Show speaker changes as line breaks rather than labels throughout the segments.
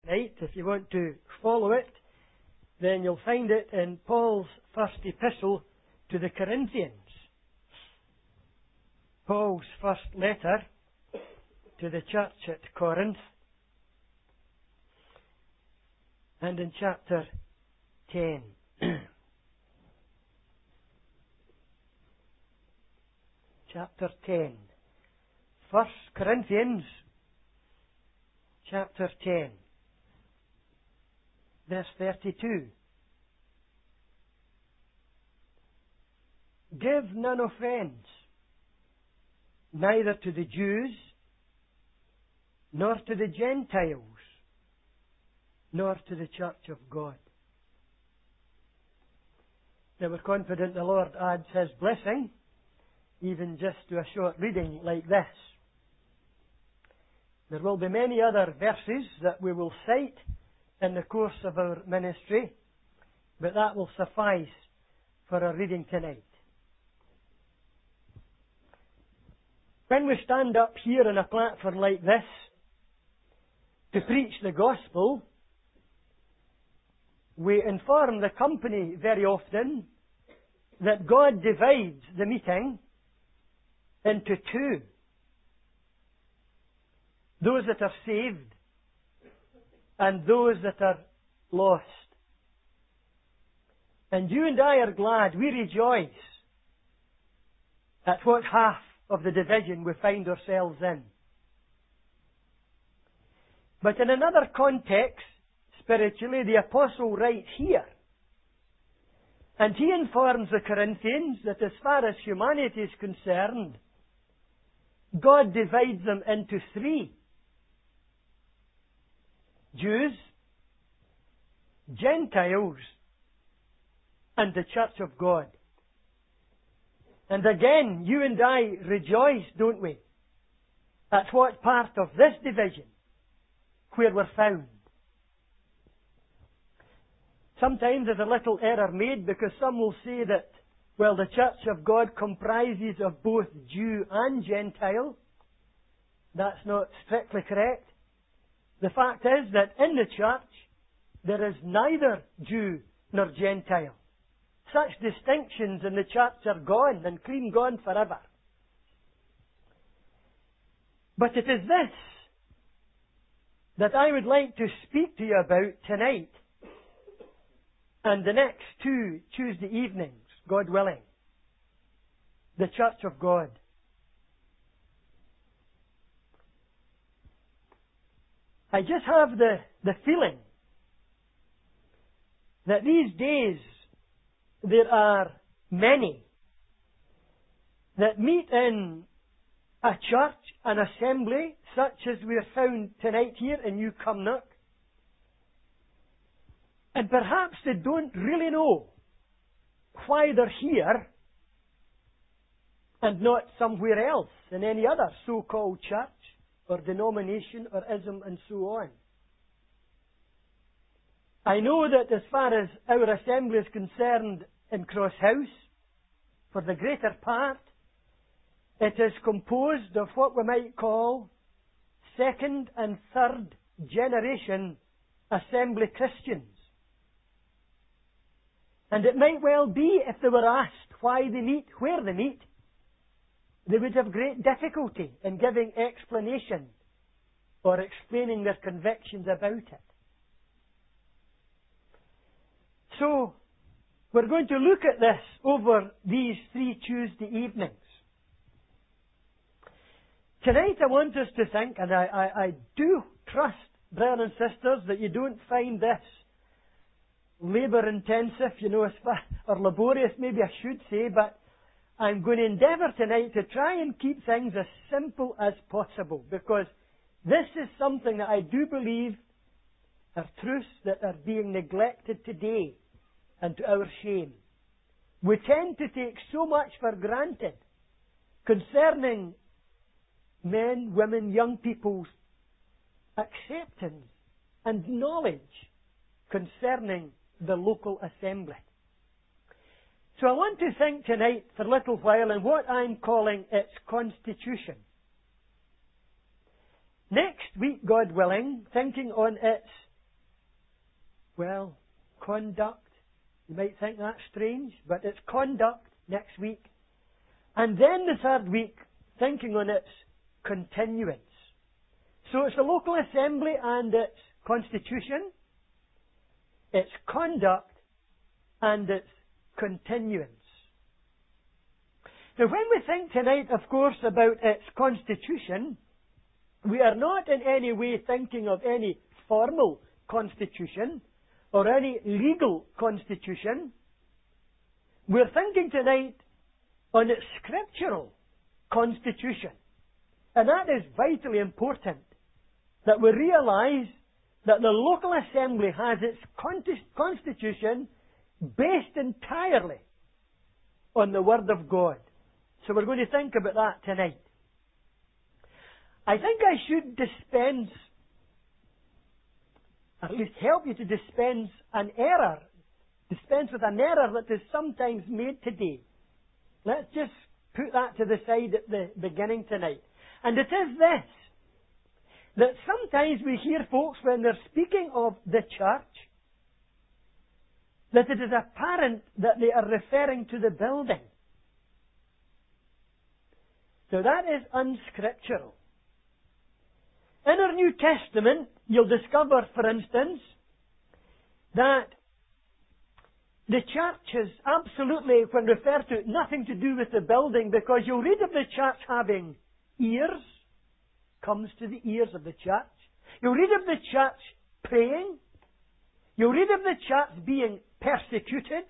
website, if you want to follow it, then you'll find it in Paul's first epistle to the Corinthians. Paul's first letter to the church at Corinth. And in chapter 10. Chapter 10. 1 Corinthians chapter 10. Verse 32. Give none offence, neither to the Jews, nor to the Gentiles, nor to the church of God. Now we're confident the Lord adds His blessing, even just to a short reading like this. There will be many other verses that we will cite in the course of our ministry, but that will suffice for our reading tonight. When we stand up here on a platform like this to preach the gospel, we inform the company very often that God divides the meeting into two. Those that are saved and those that are lost. And you and I are glad, we rejoice at what half of the division we find ourselves in. But in another context, spiritually, the apostle writes here, and he informs the Corinthians that as far as humanity is concerned, God divides them into three. Jews, Gentiles, and the church of God. And again, you and I rejoice, don't we, at what part of this division where we're found. Sometimes there's a little error made because some will say that, well, the church of God comprises of both Jew and Gentile. That's not strictly correct. The fact is that in the church there is neither Jew nor Gentile. Such distinctions in the church are gone and clean gone forever. But it is this that I would like to speak to you about tonight and the next two Tuesday evenings, God willing. The church of God. I just have the feeling that these days there are many that meet in a church, an assembly, such as we are found tonight here in New Cumnock, and perhaps they don't really know why they're here and not somewhere else in any other so-called church or denomination or ism and so on. I know that as far as our assembly is concerned in Cross House, for the greater part, it is composed of what we might call second and third generation assembly Christians. And it might well be, if they were asked why they meet, where they meet, they would have great difficulty in giving explanation or explaining their convictions about it. So, we're going to look at this over these 3 Tuesday evenings. Tonight I want us to think, and I do trust, brothers and sisters, that you don't find this labour intensive, or laborious, maybe I should say, but I'm going to endeavour tonight to try and keep things as simple as possible, because this is something that I do believe are truths that are being neglected today, and to our shame. We tend to take so much for granted concerning men, women, young people's acceptance and knowledge concerning the local assembly. So I want to think tonight for a little while on what I'm calling its constitution. Next week, God willing, thinking on its Well, conduct. You might think that's strange, but it's conduct next week. And then the third week, thinking on its continuance. So it's the local assembly and its constitution, its conduct, and its continuance. Now, when we think tonight, of course, about its constitution, we are not in any way thinking of any formal constitution or any legal constitution. We're thinking tonight on its scriptural constitution. And that is vitally important, that we realize that the local assembly has its constitution based entirely on the Word of God. So we're going to think about that tonight. I think I should dispense, at least help you to dispense with an error that is sometimes made today. Let's just put that to the side at the beginning tonight. And it is this, that sometimes we hear folks when they're speaking of the church, that it is apparent that they are referring to the building. Now that is unscriptural. In our New Testament, you'll discover, for instance, that the church has absolutely, when referred to, nothing to do with the building, because you'll read of the church having ears, comes to the ears of the church. You'll read of the church praying. You'll read of the church being persecuted.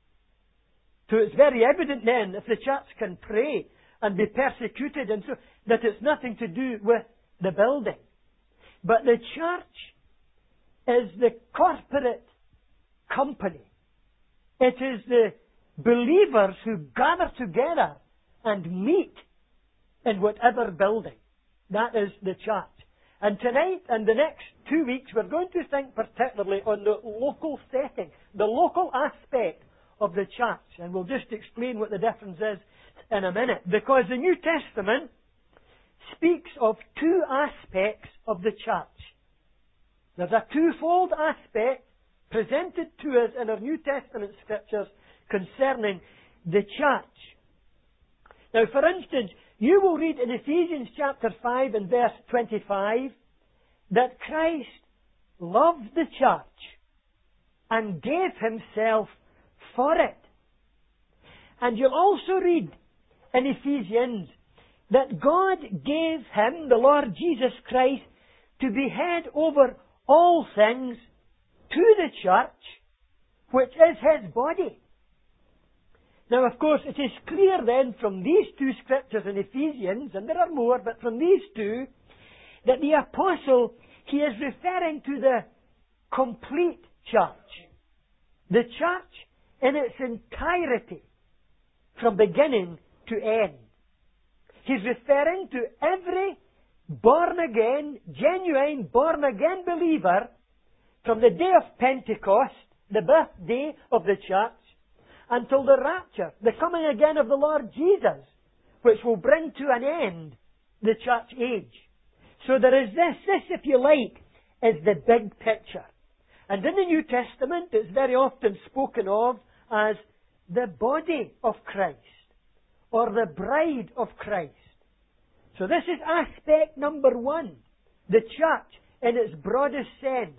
So it's very evident then, if the church can pray and be persecuted, and so that it's nothing to do with the building. But the church is the corporate company. It is the believers who gather together and meet in whatever building. That is the church. And tonight and the next 2 weeks we're going to think particularly on the local setting, the local aspect of the church. And we'll just explain what the difference is in a minute. Because the New Testament speaks of two aspects of the church. There's a twofold aspect presented to us in our New Testament scriptures concerning the church. Now, for instance, you will read in Ephesians chapter 5 and verse 25 that Christ loved the church and gave himself for it. And you'll also read in Ephesians that God gave him, the Lord Jesus Christ, to be head over all things to the church, which is his body. Now, of course, it is clear then from these two scriptures in Ephesians, and there are more, but from these two, that the apostle, he is referring to the complete church. The church in its entirety, from beginning to end. He's referring to every born-again, genuine born-again believer from the day of Pentecost, the birthday of the church, until the rapture, the coming again of the Lord Jesus, which will bring to an end the church age. So there is this, if you like, is the big picture. And in the New Testament, it's very often spoken of as the body of Christ, or the bride of Christ. So this is aspect number one, the church in its broadest sense.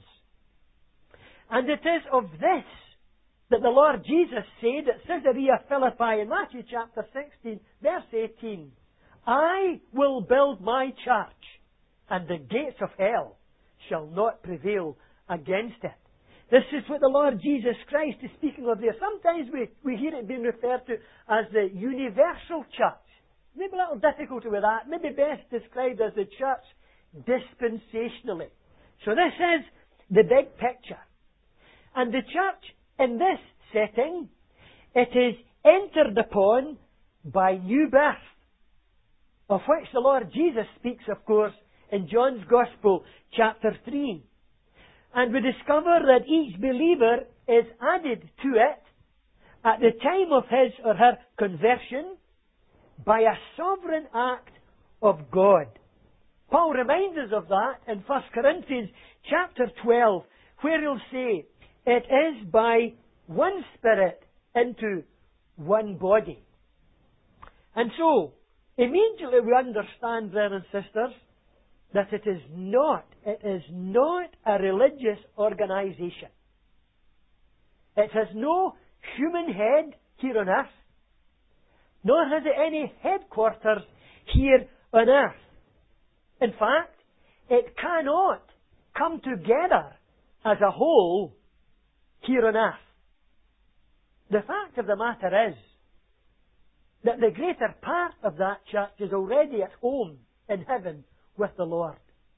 And it is of this that the Lord Jesus said at Caesarea Philippi in Matthew chapter 16, verse 18, I will build my church, and the gates of hell shall not prevail against it. This is what the Lord Jesus Christ is speaking of there. Sometimes we hear it being referred to as the universal church. Maybe a little difficulty with that. Maybe best described as the church dispensationally. So this is the big picture. And the church in this setting, it is entered upon by new birth, of which the Lord Jesus speaks, of course, in John's Gospel, chapter 3. And we discover that each believer is added to it at the time of his or her conversion by a sovereign act of God. Paul reminds us of that in 1 Corinthians chapter 12, where he'll say, It is by one Spirit into one body. And so, immediately we understand, brothers and sisters, that it is not a religious organization. It has no human head here on earth, nor has it any headquarters here on earth. In fact, it cannot come together as a whole here on earth. The fact of the matter is that the greater part of that church is already at home in heaven with the Lord.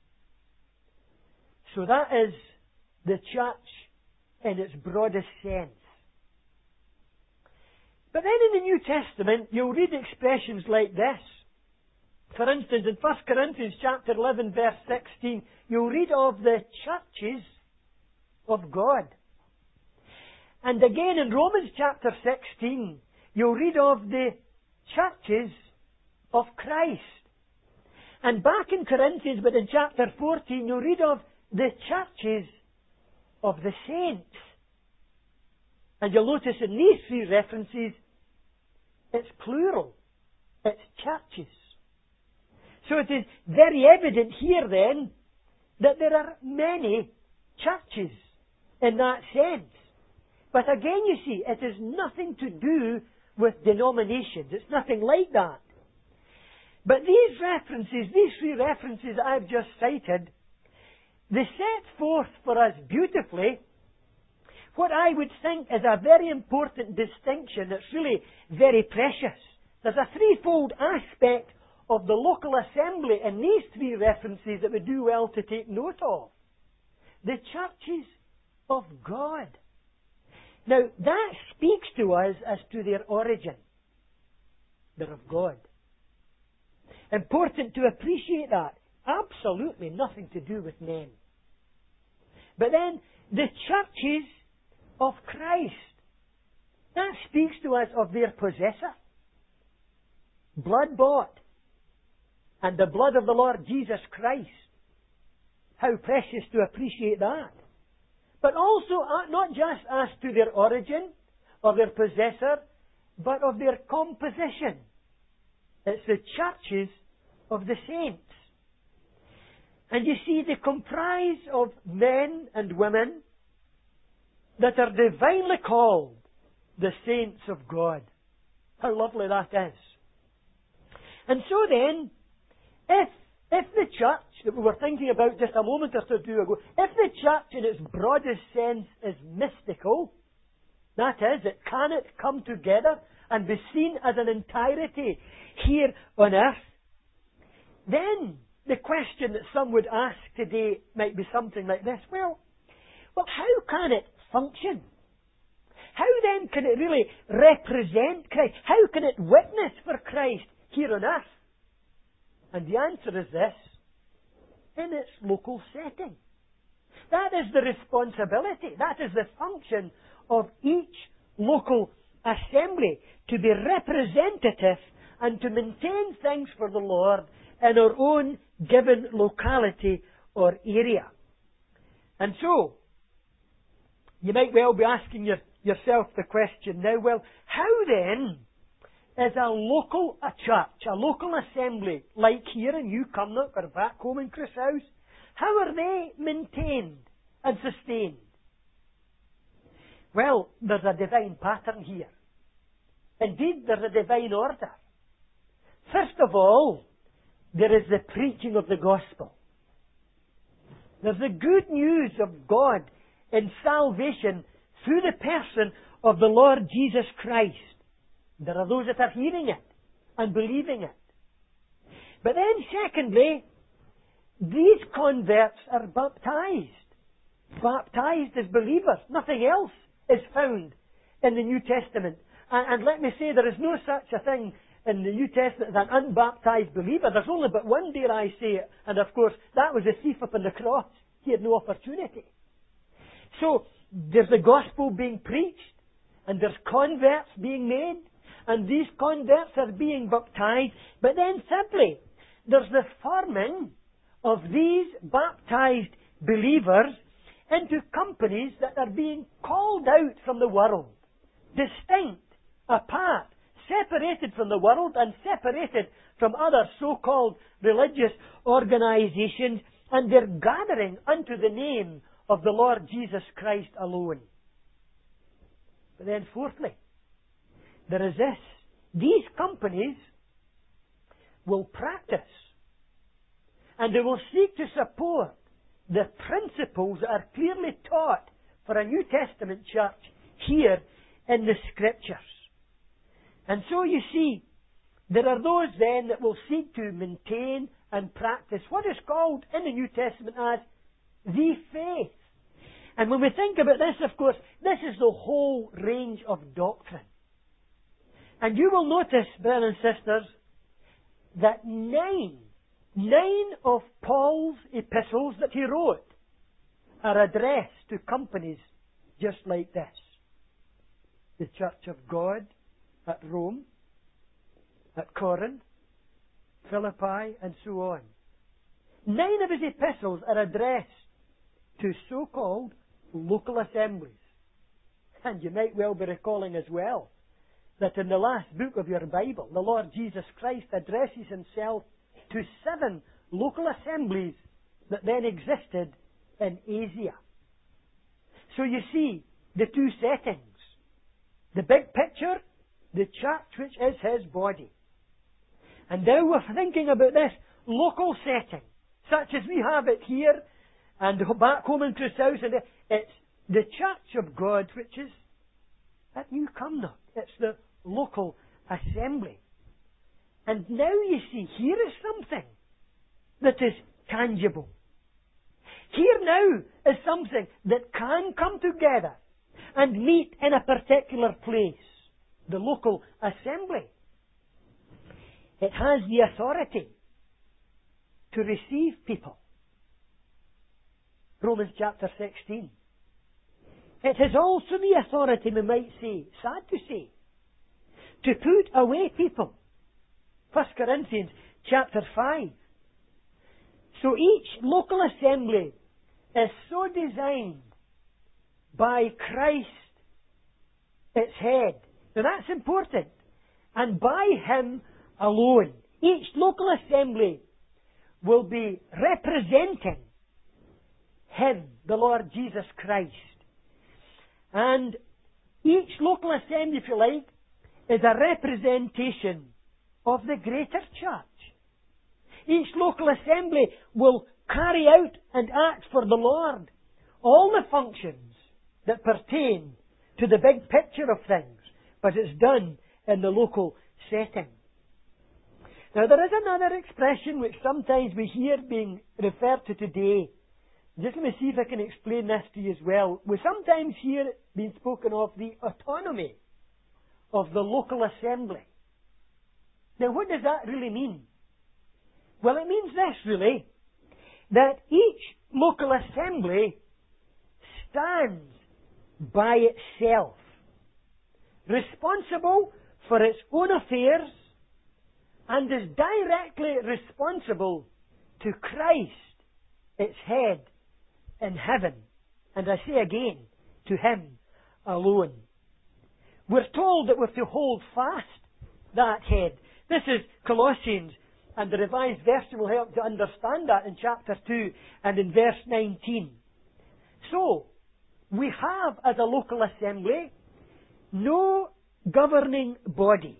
So that is the church in its broadest sense. But then in the New Testament, you'll read expressions like this. For instance, in 1 Corinthians chapter 11, verse 16, you'll read of the churches of God. And again in Romans chapter 16, you'll read of the churches of Christ. And back in Corinthians, but in chapter 14, you'll read of the churches of the saints. And you'll notice in these three references, it's plural. It's churches. So it is very evident here then that there are many churches in that sense. But again, you see, it has nothing to do with denominations. It's nothing like that. But these references, these three references I've just cited, they set forth for us beautifully what I would think is a very important distinction that's really very precious. There's a threefold aspect of the local assembly in these three references that we do well to take note of. The churches of God. Now, that speaks to us as to their origin. They're of God. Important to appreciate that. Absolutely nothing to do with men. But then, the churches of Christ. That speaks to us of their possessor. Blood bought. And the blood of the Lord Jesus Christ. How precious to appreciate that. But also, not just as to their origin or their possessor, but of their composition. It's the churches of the saints. And you see, they comprise of men and women that are divinely called the saints of God. How lovely that is. And so then, if the church that we were thinking about just a moment or two ago, if the church in its broadest sense is mystical, that is, it cannot come together and be seen as an entirety here on earth, then the question that some would ask today might be something like this. Well, how can it function? How then can it really represent Christ? How can it witness for Christ here on earth? And the answer is this: in its local setting. That is the responsibility, that is the function of each local assembly, to be representative and to maintain things for the Lord in our own given locality or area. And so, you might well be asking yourself the question now, well, how then is a church, a local assembly, like here in New Cumnock or back home in Chris House, how are they maintained and sustained? Well, there's a divine pattern here. Indeed, there's a divine order. First of all, there is the preaching of the gospel. There's the good news of God in salvation through the person of the Lord Jesus Christ. There are those that are hearing it and believing it. But then secondly, these converts are baptized. Baptized as believers. Nothing else is found in the New Testament. And let me say, there is no such a thing in the New Testament as an unbaptized believer. There's only but one, dare I say it. And of course, that was the thief upon the cross. He had no opportunity. So, there's the gospel being preached, and there's converts being made, and these converts are being baptized. But then simply, there's the forming of these baptized believers into companies that are being called out from the world, distinct, apart, separated from the world and separated from other so-called religious organizations, and they're gathering unto the name of the Lord Jesus Christ alone. But then fourthly, there is this. These companies will practice and they will seek to support the principles that are clearly taught for a New Testament church here in the Scriptures. And so you see, there are those then that will seek to maintain and practice what is called in the New Testament as the faith. And when we think about this, of course, this is the whole range of doctrine. And you will notice, brothers and sisters, that nine of Paul's epistles that he wrote are addressed to companies just like this. The Church of God at Rome, at Corinth, Philippi, and so on. 9 of his epistles are addressed to so-called local assemblies. And you might well be recalling as well that in the last book of your Bible, the Lord Jesus Christ addresses himself to 7 local assemblies that then existed in Asia. So you see the two settings. The big picture, the church which is his body. And now we're thinking about this local setting, such as we have it here and back home in Crusoe. And it's the church of God which is at New Cumnock. It's the local assembly. And now you see, here is something that is tangible. Here now is something that can come together and meet in a particular place. The local assembly. It has the authority to receive people. Romans chapter 16. It has also the authority, we might say, sad to say, to put away people. 1 Corinthians chapter 5. So each local assembly is so designed by Christ, its head. Now that's important. And by him alone. Each local assembly will be representing him, the Lord Jesus Christ. And each local assembly, if you like, is a representation of the greater church. Each local assembly will carry out and act for the Lord all the functions that pertain to the big picture of things, but it's done in the local setting. Now there is another expression which sometimes we hear being referred to today. Just let me see if I can explain this to you as well. We sometimes hear it being spoken of the autonomy of the local assembly. Now what does that really mean? Well, it means this really, that each local assembly stands by itself, responsible for its own affairs, and is directly responsible to Christ, its head, in heaven. And I say again, to him alone. We're told that we're to hold fast that head. This is Colossians, and the Revised Version will help to understand that in chapter 2 and in verse 19. So, we have as a local assembly no governing body.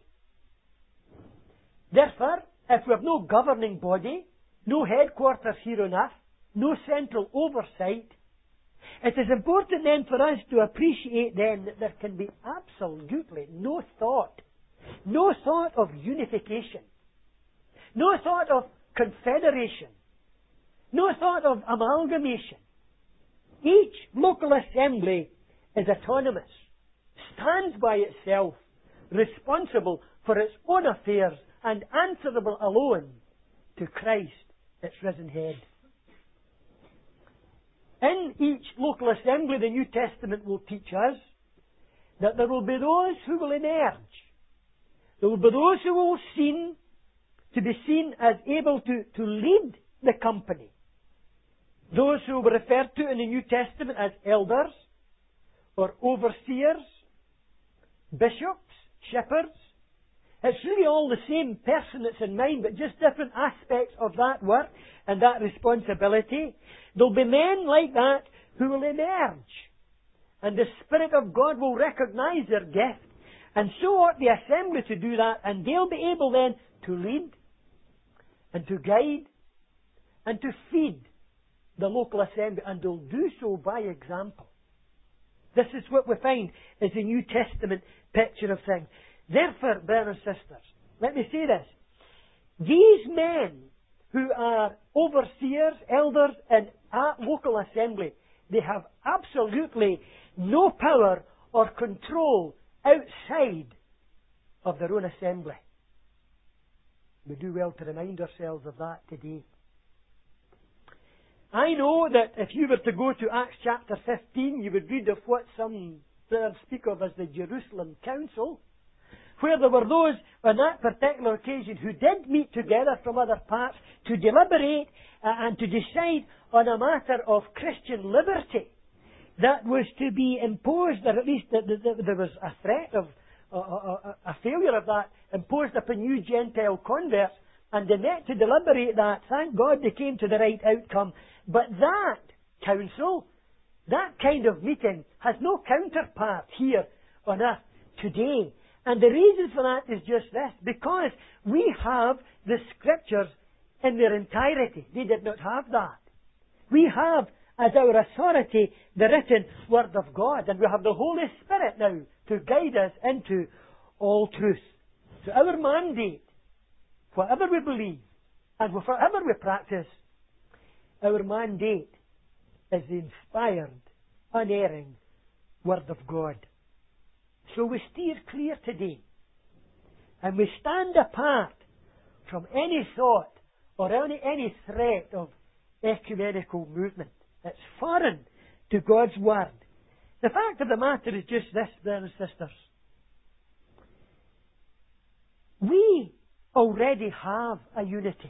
Therefore, if we have no governing body, no headquarters here on earth, no central oversight, it is important then for us to appreciate then that there can be absolutely no thought of unification, no thought of confederation, no thought of amalgamation. Each local assembly is autonomous, stands by itself, responsible for its own affairs, and answerable alone to Christ, its risen head. In each local assembly, the New Testament will teach us that there will be those who will emerge. There will be those who will be seen as able to lead the company. those who were referred to in the New Testament as elders, or overseers, bishops, shepherds. It's really all the same person that's in mind, but just different aspects of that work and that responsibility. There'll be men like that who will emerge, and the Spirit of God will recognize their gift, and so ought the assembly to do that, and they'll be able then to lead and to guide and to feed the local assembly, and they'll do so by example. This is what we find is the New Testament picture of things. Therefore, brothers and sisters, let me say this. These men who are overseers, elders in our local assembly, they have absolutely no power or control outside of their own assembly. We do well to remind ourselves of that today. I know that if you were to go to Acts chapter 15, you would read of what some speak of as the Jerusalem Council, where there were those on that particular occasion who did meet together from other parts to deliberate and to decide on a matter of Christian liberty that was to be imposed, or at least there was a threat of a failure of that imposed upon new Gentile converts, and they met to deliberate that. Thank God they came to the right outcome. But that council, that kind of meeting, has no counterpart here on earth today. And the reason for that is just this, because we have the Scriptures in their entirety. They did not have that. We have, as our authority, the written Word of God, and we have the Holy Spirit now to guide us into all truth. So our mandate, whatever we believe, and whatever we practice, our mandate is the inspired, unerring Word of God. So we steer clear today, and we stand apart from any thought or any threat of ecumenical movement. It's foreign to God's Word. The fact of the matter is just this, brothers and sisters. We already have a unity.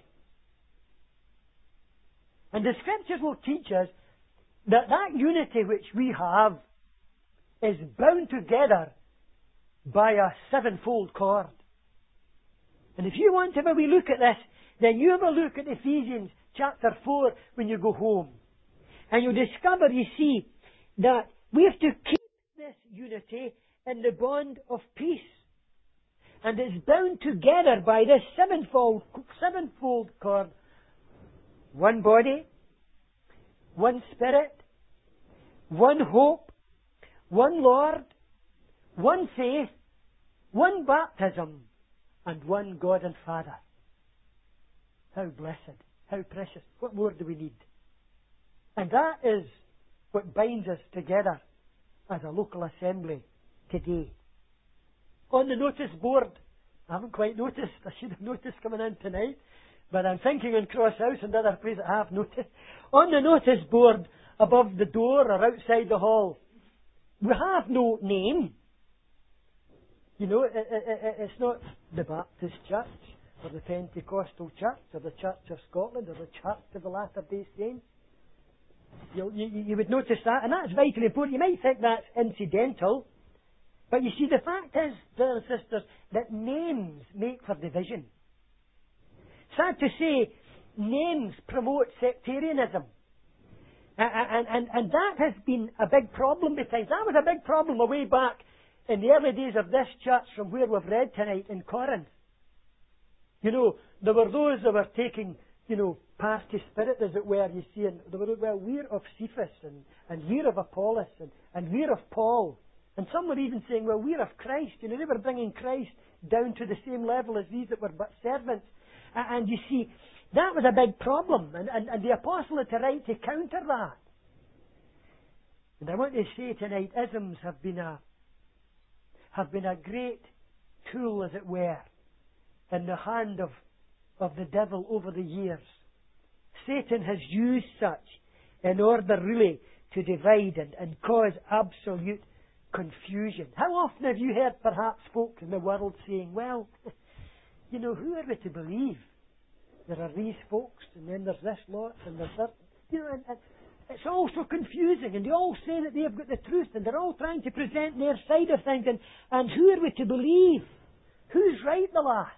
And the Scriptures will teach us that that unity which we have is bound together by a sevenfold cord. And if you want to have a wee look at this, then you have a look at Ephesians chapter 4 when you go home. And you'll discover, you see, that we have to keep this unity in the bond of peace. And it's bound together by this sevenfold cord. One body, one Spirit, one hope, one Lord, one faith, one baptism, and one God and Father. How blessed, how precious. What more do we need? And that is what binds us together as a local assembly today. On the notice board, I haven't quite noticed, I should have noticed coming in tonight, but I'm thinking in Cross House and other places I have noticed. On the notice board above the door or outside the hall, we have no name. You know, it's not the Baptist Church or the Pentecostal Church or the Church of Scotland or the Church of the Latter-day Saints. You would notice that, and that's vitally important. You might think that's incidental, but you see, the fact is, brothers and sisters, that names make for division. Sad to say, names promote sectarianism. And that has been a big problem besides. That was a big problem way back in the early days of this church from where we've read tonight in Corinth. You know, there were those that were taking, party spirit, as it were, you see, and they were, well, we're of Cephas, and we're of Apollos, and we're of Paul. And some were even saying, well, we're of Christ. They were bringing Christ down to the same level as these that were but servants. And you see, that was a big problem. And the apostle had to write to counter that. And I want to say tonight, isms have been a great tool, as it were, in the hand of the devil over the years. Satan has used such in order really to divide and cause absolute confusion. How often have you heard perhaps folk in the world saying, well, who are we to believe? There are these folks, and then there's this lot, and there's that. it's all so confusing, and they all say that they've got the truth, and they're all trying to present their side of things, and who are we to believe? Who's right, they'll ask.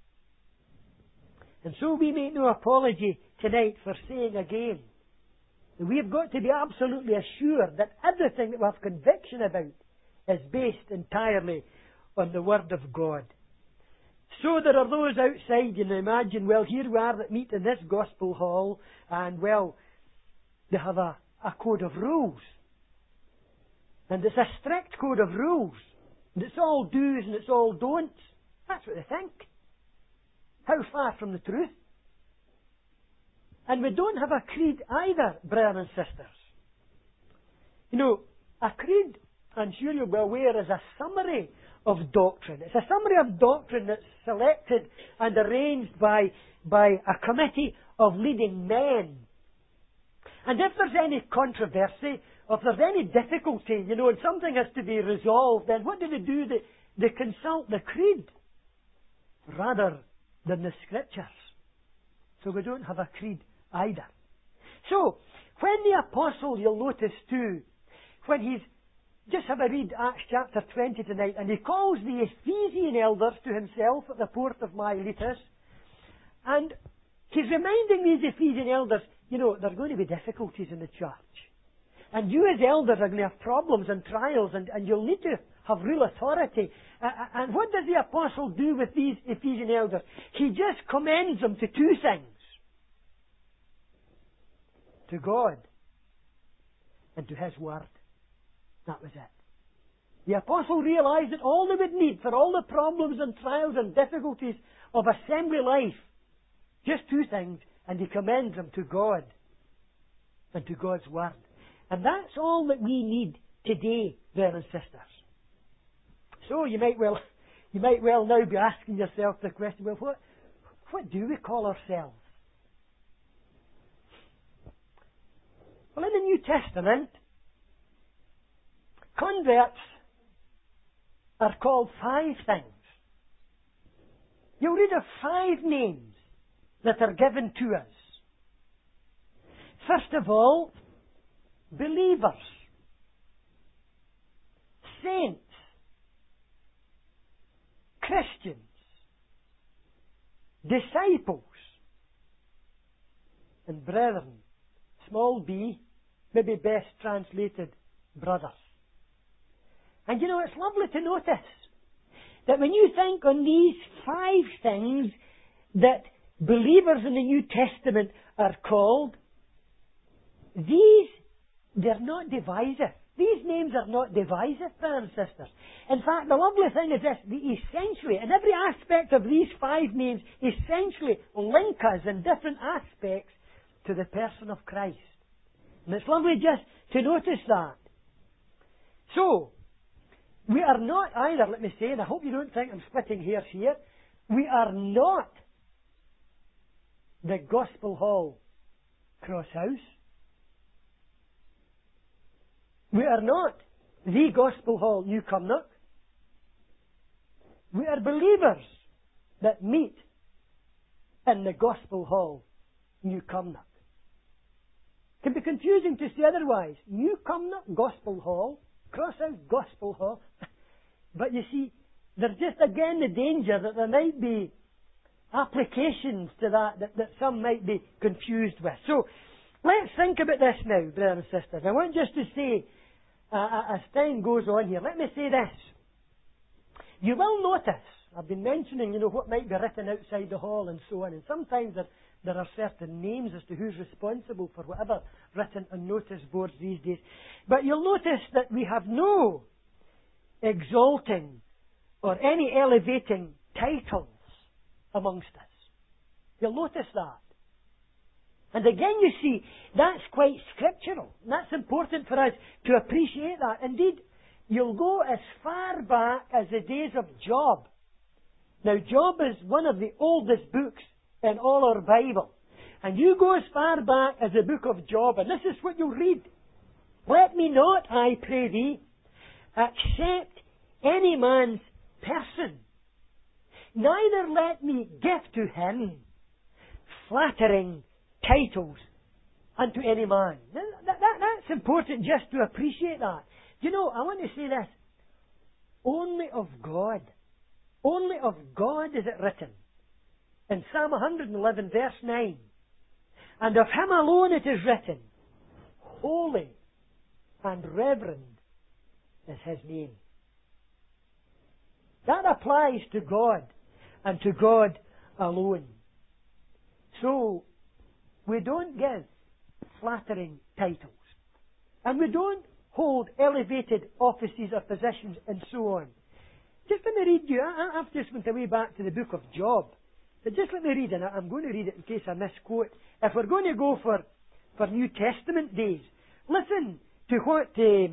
And so we make no apology tonight for saying again that we've got to be absolutely assured that everything that we have conviction about is based entirely on the Word of God. So there are those outside, imagine, well, here we are that meet in this gospel hall, and, well, they have a code of rules. And it's a strict code of rules. And it's all do's and it's all don'ts. That's what they think. How far from the truth? And we don't have a creed either, brothers and sisters. A creed, I'm sure you'll be aware, is a summary of doctrine. It's a summary of doctrine that's selected and arranged by a committee of leading men. And if there's any controversy, or if there's any difficulty, and something has to be resolved, then what do? They consult the creed rather than the Scriptures. So we don't have a creed either. So, when the apostle, you'll notice too, when he's, just have a read Acts chapter 20 tonight, and he calls the Ephesian elders to himself at the port of Miletus, and he's reminding these Ephesian elders, there are going to be difficulties in the church. And you as elders are going to have problems and trials, and you'll need to have real authority. And what does the apostle do with these Ephesian elders? He just commends them to two things. To God and to His Word. That was it. The apostle realized that all they would need for all the problems and trials and difficulties of assembly life, just two things, and he commends them to God and to God's Word. And that's all that we need today, brothers and sisters. So you might well now be asking yourself the question, well, what do we call ourselves? Well, in the New Testament, converts are called 5 things. You'll read of 5 names that are given to us. First of all, believers, saints, Christians, disciples, and brethren, small b, maybe best translated brothers. And it's lovely to notice that when you think on these 5 things that believers in the New Testament are called, they're not divisive. These names are not divisive, brothers and sisters. In fact, the lovely thing is this, essentially, in every aspect of these 5 names, essentially link us in different aspects to the person of Christ. And it's lovely just to notice that. So, we are not either, let me say, and I hope you don't think I'm splitting hairs here, we are not the Gospel Hall Cross House. We are not the Gospel Hall New Cumnock. We are believers that meet in the Gospel Hall New Cumnock. It can be confusing to say otherwise. New Cumnock Gospel Hall, Cross House Gospel Hall. But you see, there's just again the danger that there might be applications to that some might be confused with. So, let's think about this now, brothers and sisters. I want just to say, as time goes on here, let me say this. You will notice, I've been mentioning, what might be written outside the hall and so on, and sometimes there are certain names as to who's responsible for whatever written on notice boards these days. But you'll notice that we have no exalting or any elevating titles amongst us. You'll notice that. And again, you see, that's quite scriptural. And that's important for us to appreciate that. Indeed, you'll go as far back as the days of Job. Now, Job is one of the oldest books in all our Bible. And you go as far back as the book of Job, and this is what you'll read. Let me not, I pray thee, accept any man's person, neither let me give to him flattering titles unto any man. That's it's important just to appreciate that. You know, I want to say this. Only of God is it written in Psalm 111 verse 9. And of Him alone it is written, holy and reverend is His name. That applies to God and to God alone. So, we don't give flattering titles. And we don't hold elevated offices or positions and so on. Just let me read you. I've just went away back to the book of Job. But just let me read, and I'm going to read it in case I misquote. If we're going to go for New Testament days, listen to what the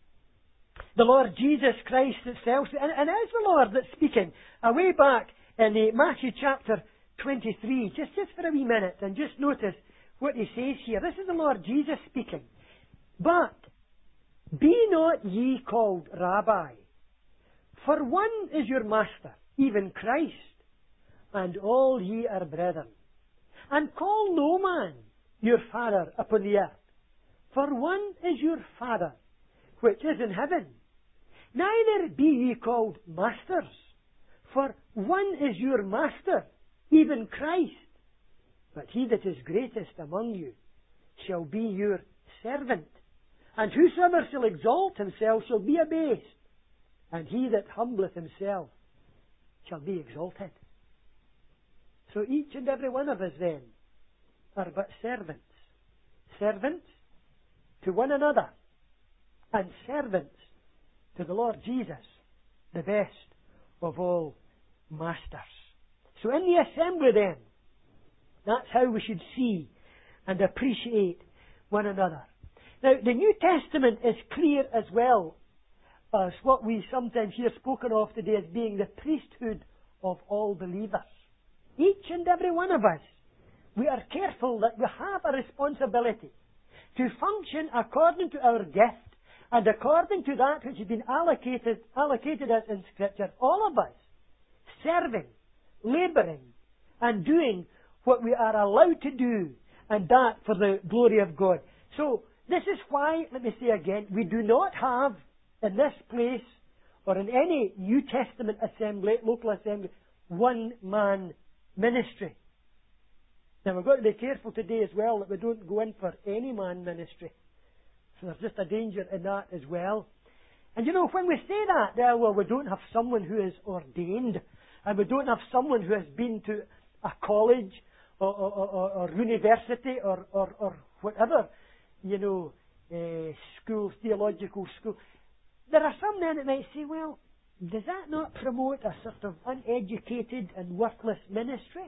Lord Jesus Christ itself, and it's the Lord that's speaking, away back in Matthew chapter 23, just for a wee minute, and just notice what He says here. This is the Lord Jesus speaking. But be not ye called Rabbi, for one is your Master, even Christ, and all ye are brethren. And call no man your Father upon the earth, for one is your Father, which is in heaven. Neither be ye called masters, for one is your Master, even Christ. But he that is greatest among you shall be your servant. And whosoever shall exalt himself shall be abased, and he that humbleth himself shall be exalted. So each and every one of us then are but servants. Servants to one another, and servants to the Lord Jesus, the best of all masters. So in the assembly then, that's how we should see and appreciate one another. Now, the New Testament is clear as well as what we sometimes hear spoken of today as being the priesthood of all believers. Each and every one of us, we are careful that we have a responsibility to function according to our gift and according to that which has been allocated us in Scripture. All of us serving, labouring, and doing what we are allowed to do, and that for the glory of God. So, this is why, let me say again, we do not have in this place or in any New Testament assembly, local assembly, one-man ministry. Now, we've got to be careful today as well that we don't go in for any man ministry. So there's just a danger in that as well. And you know, when we say that, well, we don't have someone who is ordained, and we don't have someone who has been to a college or university or whatever, you know, school, theological school. There are some men that might say, well, does that not promote a sort of uneducated and worthless ministry?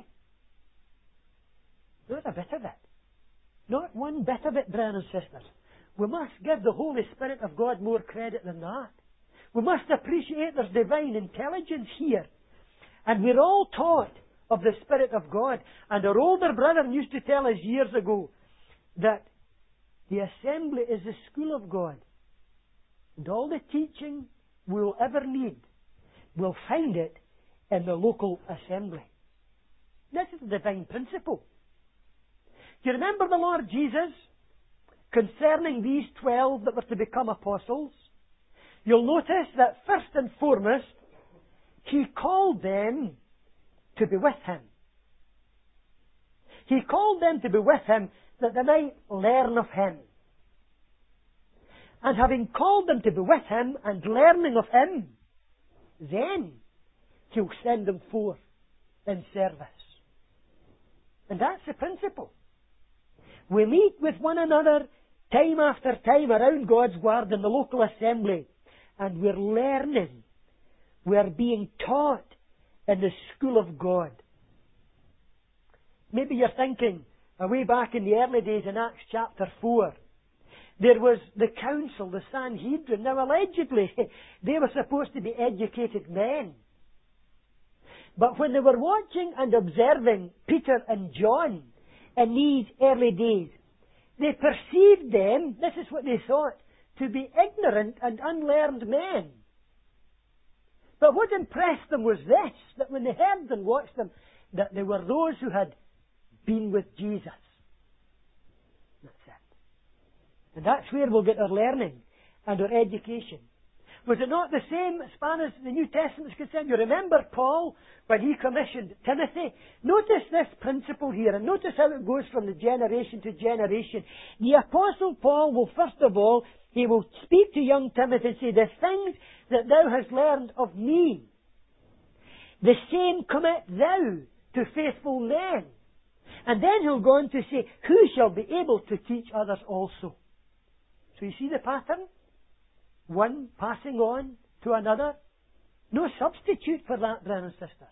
Not a bit of it. Not one bit of it, brothers and sisters. We must give the Holy Spirit of God more credit than that. We must appreciate there's divine intelligence here. And we're all taught of the Spirit of God. And our older brother used to tell us years ago that the assembly is the school of God. And all the teaching we'll ever need, we'll find it in the local assembly. This is the divine principle. Do you remember the Lord Jesus concerning these 12 that were to become apostles? You'll notice that first and foremost, He called them to be with Him. He called them to be with Him that they might learn of Him. And having called them to be with Him and learning of Him, then He'll send them forth in service. And that's the principle. We meet with one another time after time around God's Word in the local assembly, and we're learning. We're being taught in the school of God. Maybe you're thinking, way back in the early days in Acts chapter 4, there was the council, the Sanhedrin. Now, allegedly, they were supposed to be educated men. But when they were watching and observing Peter and John in these early days, they perceived them, this is what they thought, to be ignorant and unlearned men. But what impressed them was this, that when they heard and watched them, that they were those who had been with Jesus. That's it. And that's where we'll get our learning and our education. Was it not the same as far as the New Testament is concerned? You remember Paul, when he commissioned Timothy? Notice this principle here, and notice how it goes from the generation to generation. The Apostle Paul will, first of all, he will speak to young Timothy and say, the things that thou hast learned of me, the same commit thou to faithful men. And then he'll go on to say, who shall be able to teach others also? So you see the pattern? One passing on to another. No substitute for that, brothers and sisters.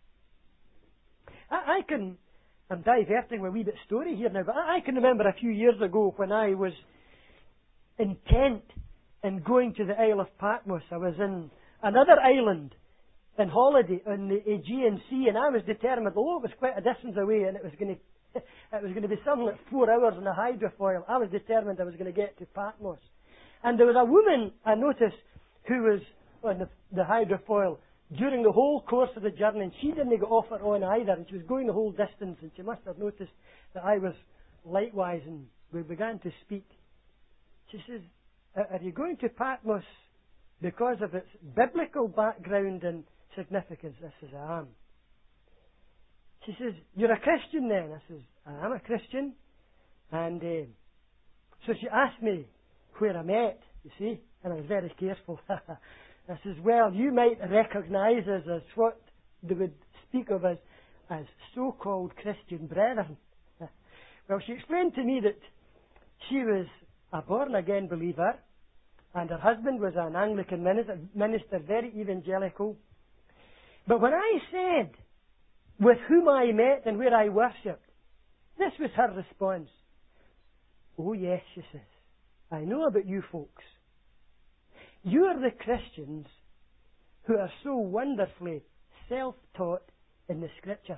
I'm diverting with a wee bit of story here now, but I can remember a few years ago when I was intent in going to the Isle of Patmos. I was in another island in holiday on the Aegean Sea, and I was determined, although it was quite a distance away, and it was going to be something like 4 hours in a hydrofoil, I was determined I was going to get to Patmos. And there was a woman, I noticed, who was on the hydrofoil during the whole course of the journey, and she didn't get off or on either, and she was going the whole distance, and she must have noticed that I was likewise, and we began to speak. She says, are you going to Patmos because of its biblical background and significance? I says, I am. She says, you're a Christian then? I says, I am a Christian. And so she asked me where I met, you see, and I was very careful. I says, well, you might recognise us as what they would speak of as so-called Christian brethren. Well, she explained to me that she was a born-again believer, and her husband was an Anglican minister, very evangelical. But when I said with whom I met and where I worshipped, this was her response. Oh yes, she says, I know about you folks. You are the Christians who are so wonderfully self-taught in the Scriptures.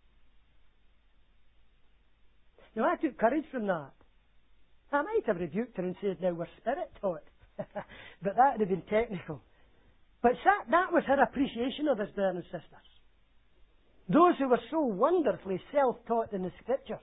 Now, I took courage from that. I might have rebuked her and said, now we're Spirit-taught. But that would have been technical. But that was her appreciation of us, brothers and sisters. Those who were so wonderfully self-taught in the Scriptures.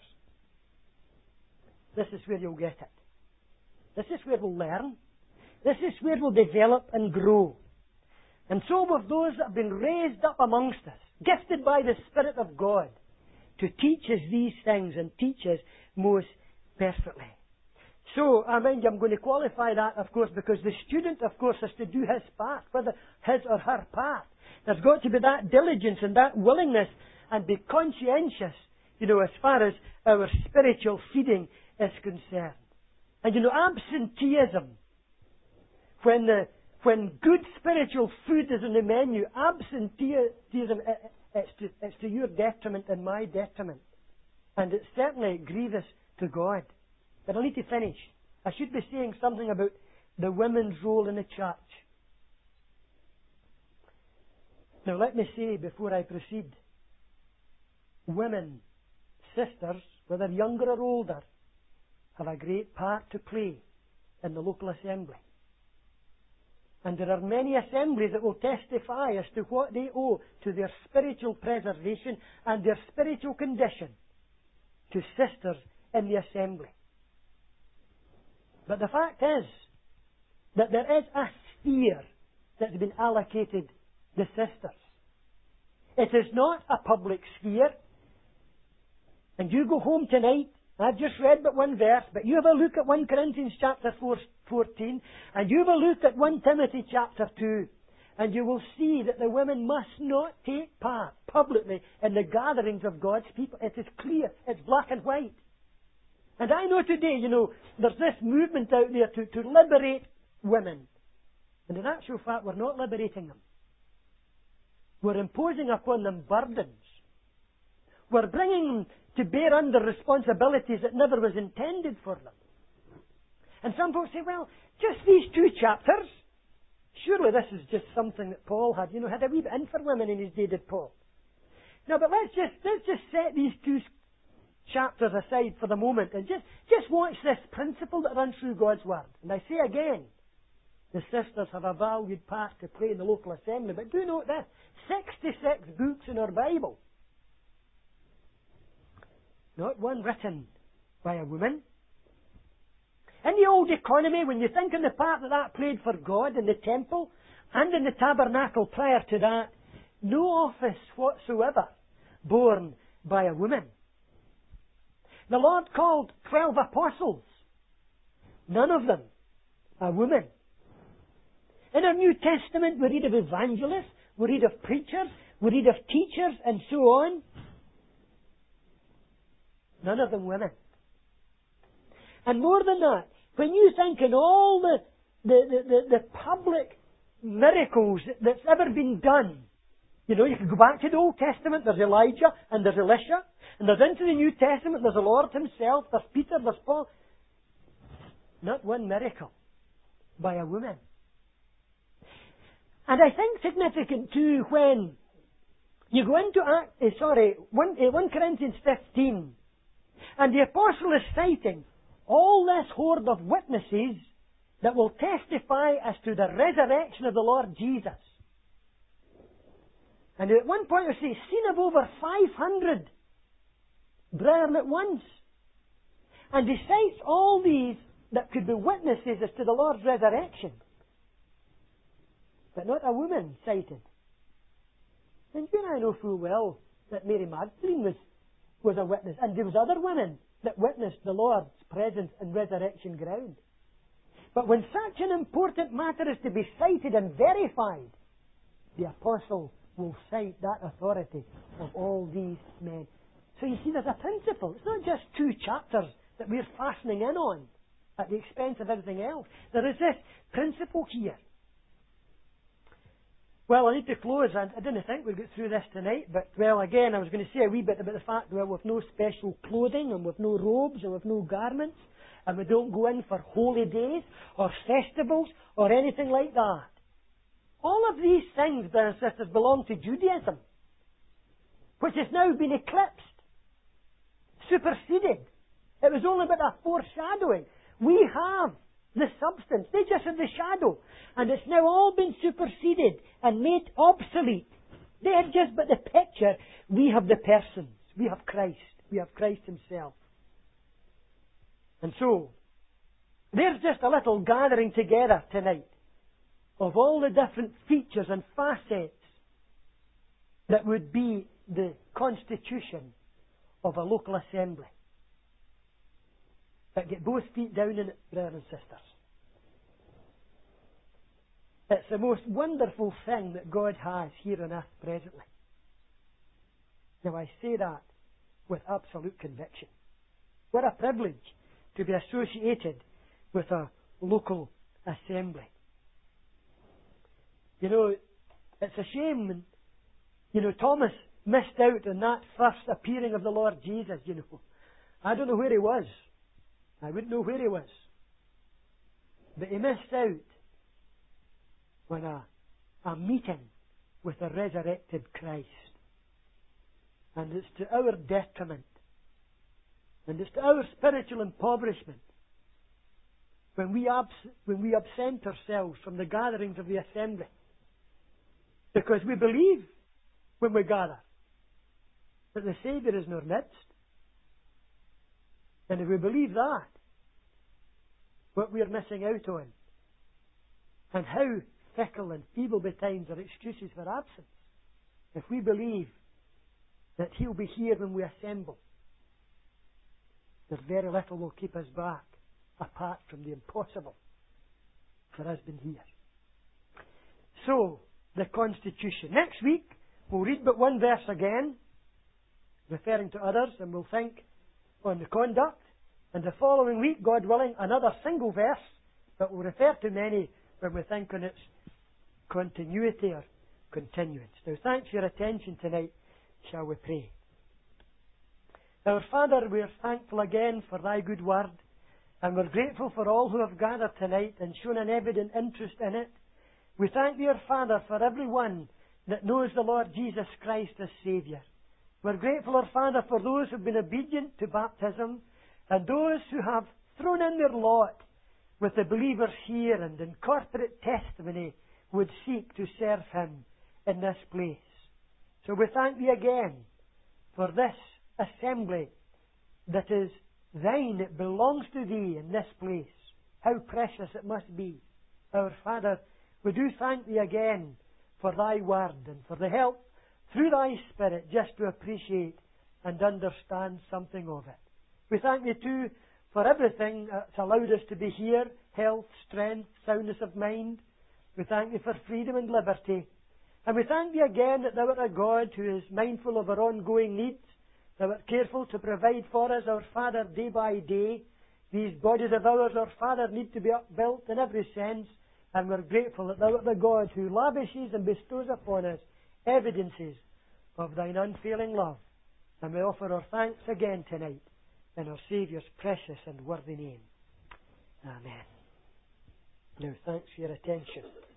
This is where you'll get it. This is where we'll learn. This is where we'll develop and grow. And so with those that have been raised up amongst us, gifted by the Spirit of God, to teach us these things and teach us most perfectly. So, I'm going to qualify that, of course, because the student, of course, has to do his part, whether his or her part. There's got to be that diligence and that willingness and be conscientious, as far as our spiritual feeding is concerned. And absenteeism, when good spiritual food is on the menu, absenteeism, it's to your detriment and my detriment. And it's certainly grievous to God. But I need to finish. I should be saying something about the women's role in the church. Now let me say before I proceed, women, sisters, whether younger or older, have a great part to play in the local assembly. And there are many assemblies that will testify as to what they owe to their spiritual preservation and their spiritual condition to sisters in the assembly. But the fact is that there is a sphere that's been allocated the sisters. It is not a public sphere. And you go home tonight, I've just read but one verse, but you have a look at 1 Corinthians chapter 14, and you have a look at 1 Timothy chapter 2, and you will see that the women must not take part publicly in the gatherings of God's people. It is clear. It's black and white. And I know today, there's this movement out there to liberate women. And in actual fact, we're not liberating them. We're imposing upon them burdens. We're bringing them to bear under responsibilities that never was intended for them. And some folks say, well, just these 2 chapters. Surely this is just something that Paul had. Had a wee bit in for women in his day, did Paul. No, but let's just set these 2 chapters aside for the moment and just watch this principle that runs through God's Word. And I say again, the sisters have a valued part to play in the local assembly. But do note this, 66 books in our Bible. Not one written by a woman. In the old economy, when you think of the part that played for God in the temple and in the tabernacle prior to that, no office whatsoever borne by a woman. The Lord called 12 apostles. None of them a woman. In our New Testament, we read of evangelists, we read of preachers, we read of teachers, and so on. None of them women. And more than that, when you think in all the public miracles that's ever been done, you know, you can go back to the Old Testament, there's Elijah and there's Elisha, and there's into the New Testament, there's the Lord Himself, there's Peter, there's Paul. Not one miracle by a woman. And I think significant too when you go into 1 Corinthians 15, and the apostle is citing all this horde of witnesses that will testify as to the resurrection of the Lord Jesus. And at one point he's seen of over 500 brethren at once. And he cites all these that could be witnesses as to the Lord's resurrection. But not a woman cited. And you and I know full well that Mary Magdalene was a witness. And there was other women that witnessed the Lord's presence and resurrection ground. But when such an important matter is to be cited and verified, the apostle will cite that authority of all these men. So you see, there's a principle. It's not just 2 chapters that we're fastening in on at the expense of everything else. There is this principle here. Well, I need to close. I didn't think we'd get through this tonight, but, well, again, I was going to say a wee bit about the fact that we've no special clothing, and we've no robes, and we've no garments, and we don't go in for holy days, or festivals, or anything like that. All of these things, brothers and sisters, belong to Judaism, which has now been eclipsed, superseded. It was only but a foreshadowing. We have the substance. They just had the shadow. And it's now all been superseded and made obsolete. They had just but the picture. We have the persons. We have Christ. We have Christ Himself. And so, there's just a little gathering together tonight of all the different features and facets that would be the constitution of a local assembly. But get both feet down in it, brothers and sisters. It's the most wonderful thing that God has here on earth presently. Now I say that with absolute conviction. What a privilege to be associated with a local assembly. You know, it's a shame when, you know, Thomas missed out on that first appearing of the Lord Jesus, you know. I don't know where he was. I wouldn't know where he was. But he missed out on a meeting with the resurrected Christ. And it's to our detriment. And it's to our spiritual impoverishment when we absent ourselves from the gatherings of the assembly. Because we believe when we gather that the Saviour is in our midst. And if we believe that, what we are missing out on, and how fickle and feeble betimes are excuses for absence, if we believe that He'll be here when we assemble, there's very little will keep us back apart from the impossible for us being here. So, the Constitution. Next week, we'll read but one verse again, referring to others, and we'll think on the conduct. And the following week, God willing, another single verse, but we'll refer to many when we think on its continuity or continuance. Now, thanks for your attention tonight. Shall we pray? Our Father, we are thankful again for Thy good word, and we're grateful for all who have gathered tonight and shown an evident interest in it. We thank Thee, our Father, for everyone that knows the Lord Jesus Christ as Saviour. We're grateful, our Father, for those who have been obedient to baptism, and those who have thrown in their lot with the believers here and in corporate testimony would seek to serve Him in this place. So we thank Thee again for this assembly that is Thine, it belongs to Thee in this place. how precious it must be. Our Father, we do thank Thee again for Thy Word and for the help through Thy Spirit just to appreciate and understand something of it. We thank Thee too for everything that's allowed us to be here, health, strength, soundness of mind. We thank Thee for freedom and liberty. And we thank Thee again that Thou art a God who is mindful of our ongoing needs. Thou art careful to provide for us, our Father, day by day. These bodies of ours, our Father, need to be upbuilt in every sense. And we're grateful that Thou art the God who lavishes and bestows upon us evidences of Thine unfailing love. And we offer our thanks again tonight in our Saviour's precious and worthy name. Amen. Now, thanks for your attention.